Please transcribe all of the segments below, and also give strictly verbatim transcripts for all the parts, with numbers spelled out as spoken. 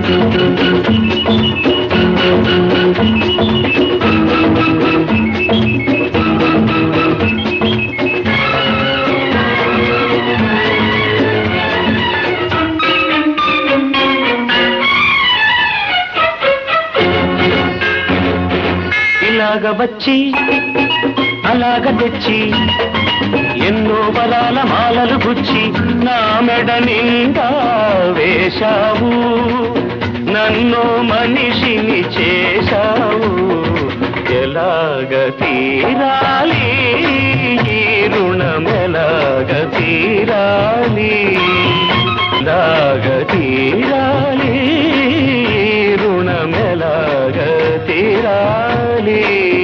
ఇలాగ వచ్చి అలాగ తెచ్చి ఎన్నో బలాల మాలలు గుచ్చి నా మెడ నిండా వేశావు, నన్ను మనిషిని చేశావు. ఎలాగ తీరాలి ఈ రుణం, ఎలాగ తీరాలి, ఎలాగ తీరాలి రుణం, ఎలాగ తీరాలి.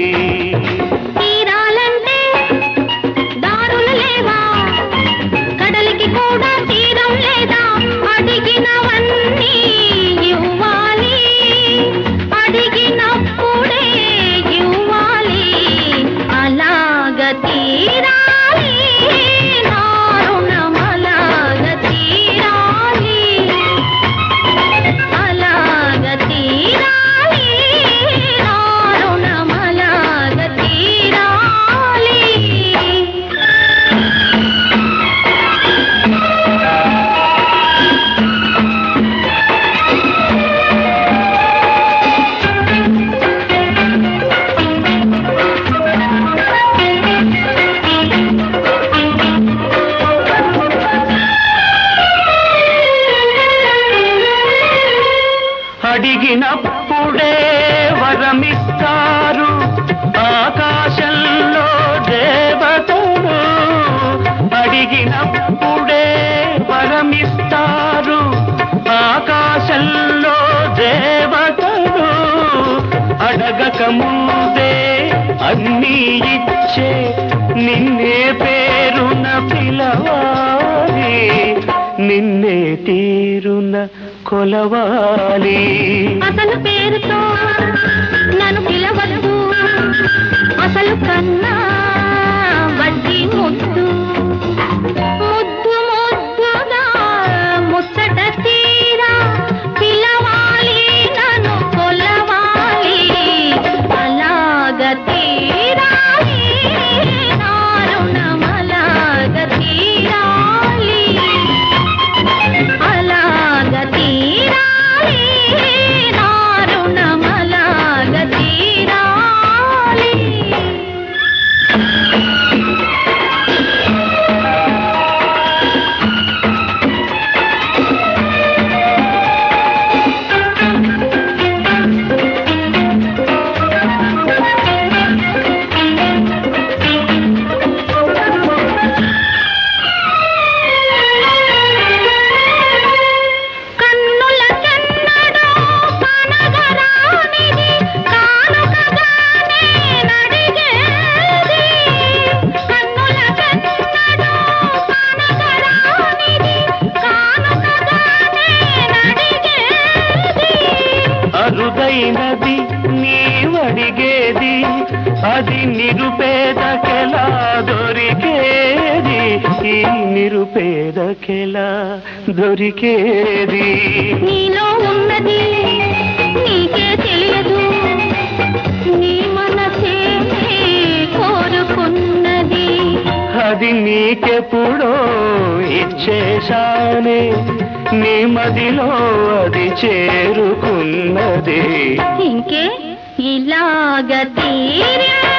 తీరాలంటే దారులు లేవా, కడలికి కూడా తీరం లేదా, అడిగినవన్నీ ఇవ్వాలి, అడిగినప్పుడే ఇవ్వాలి. అలాగ తీరాలి నా రుణం, అలాగ తీరాలి, అలాగ తీరాలి నా రుణం, అలాగ తీరాలి. అడిగినప్పుడే వరమిస్తారు ఆకాశంలో దేవతలు, అడిగినప్పుడే వరమిస్తారు ఆకాశంలో దేవతలు. అడగక ముందే అన్నీ ఇచ్చే నిన్నే పేరున పిలవాలి, నిన్నే తీరున కొలవాలి. అసలు పేరుతో నన్ను పిలవద్దు, అసలు కన్నా వడ్డీ ముద్దు, ముద్దు ముద్దుగా ముచ్చట తీరా పిలవాలి, నన్ను కొలవాలి. అలాగ తీరాలి నా రుణం, అలాగ తీరాలి, అలాగ తీరాలి నా రుణం, అలాగ తీరాలి. కన్నులకెన్నడూ కనగరానిది కానుకగానే నడిగేది, కన్నులకెన్నడూ కనగరానిది కానుకగానే నడిగేది. అరుదైనది నీవడిగేది, అది నిరుపేదకెలా దొరికేది, ఈ నిరుపేదకెలా దొరికేది. నీలో ఉన్నది నీకే తెలియదు, నీ మనసే కోరుకున్నది. అది నీకెప్పుడో ఇచ్చేశానే, నీ మదిలో అది చేరుకున్నది. ఇంకే ఇలాగ తీరా